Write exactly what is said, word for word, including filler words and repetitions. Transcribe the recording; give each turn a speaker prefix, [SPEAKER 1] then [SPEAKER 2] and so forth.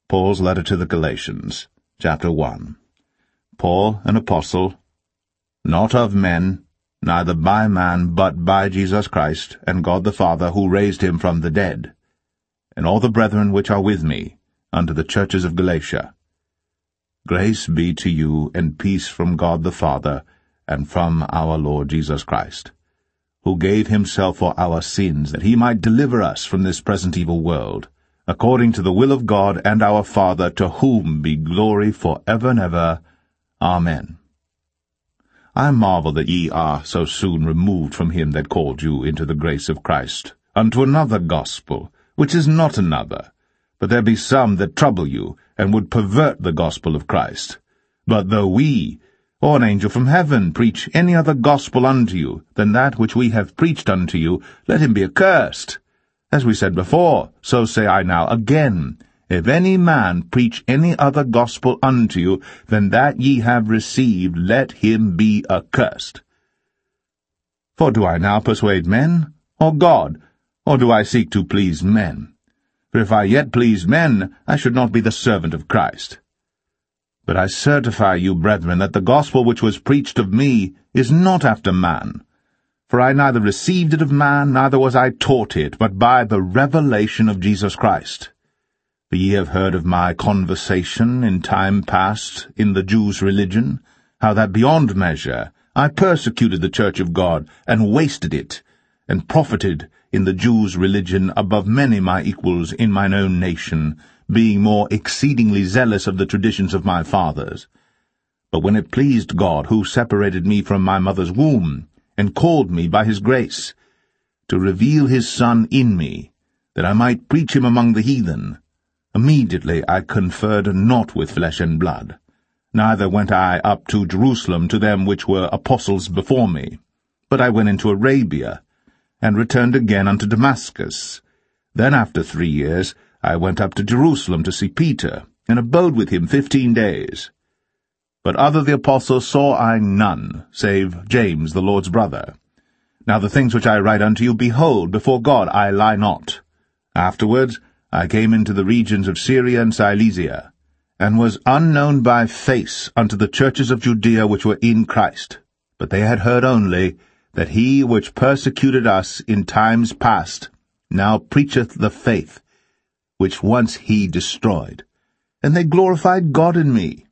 [SPEAKER 1] Paul's letter to the Galatians, chapter one. Paul, an apostle, not of men, neither by man, but by Jesus Christ, and God the Father, who raised him from the dead, and all the brethren which are with me, unto the churches of Galatia. Grace be to you, and peace from God the Father, and from our Lord Jesus Christ, who gave himself for our sins, that he might deliver us from this present evil world, according to the will of God and our Father, to whom be glory for ever and ever. Amen. I marvel that ye are so soon removed from him that called you into the grace of Christ, unto another gospel, which is not another. But there be some that trouble you, and would pervert the gospel of Christ. But though we, or an angel from heaven, preach any other gospel unto you than that which we have preached unto you, let him be accursed. As we said before, so say I now again, if any man preach any other gospel unto you than that ye have received, let him be accursed. For do I now persuade men, or God, or do I seek to please men? For if I yet pleased men, I should not be the servant of Christ. But I certify you, brethren, that the gospel which was preached of me is not after man. For I neither received it of man, neither was I taught it, but by the revelation of Jesus Christ. For ye have heard of my conversation in time past in the Jews' religion, how that beyond measure I persecuted the church of God, and wasted it, and profited in the Jews' religion above many my equals in mine own nation, being more exceedingly zealous of the traditions of my fathers. But when it pleased God, who separated me from my mother's womb, and called me by his grace, to reveal his Son in me, that I might preach him among the heathen, immediately I conferred not with flesh and blood, neither went I up to Jerusalem to them which were apostles before me, but I went into Arabia, and returned again unto Damascus. Then after three years I went up to Jerusalem to see Peter, and abode with him fifteen days. But other the apostles saw I none, save James the Lord's brother. Now the things which I write unto you, behold, before God I lie not. Afterwards I came into the regions of Syria and Cilicia, and was unknown by face unto the churches of Judea which were in Christ. But they had heard only that he which persecuted us in times past now preacheth the faith which once he destroyed. And they glorified God in me.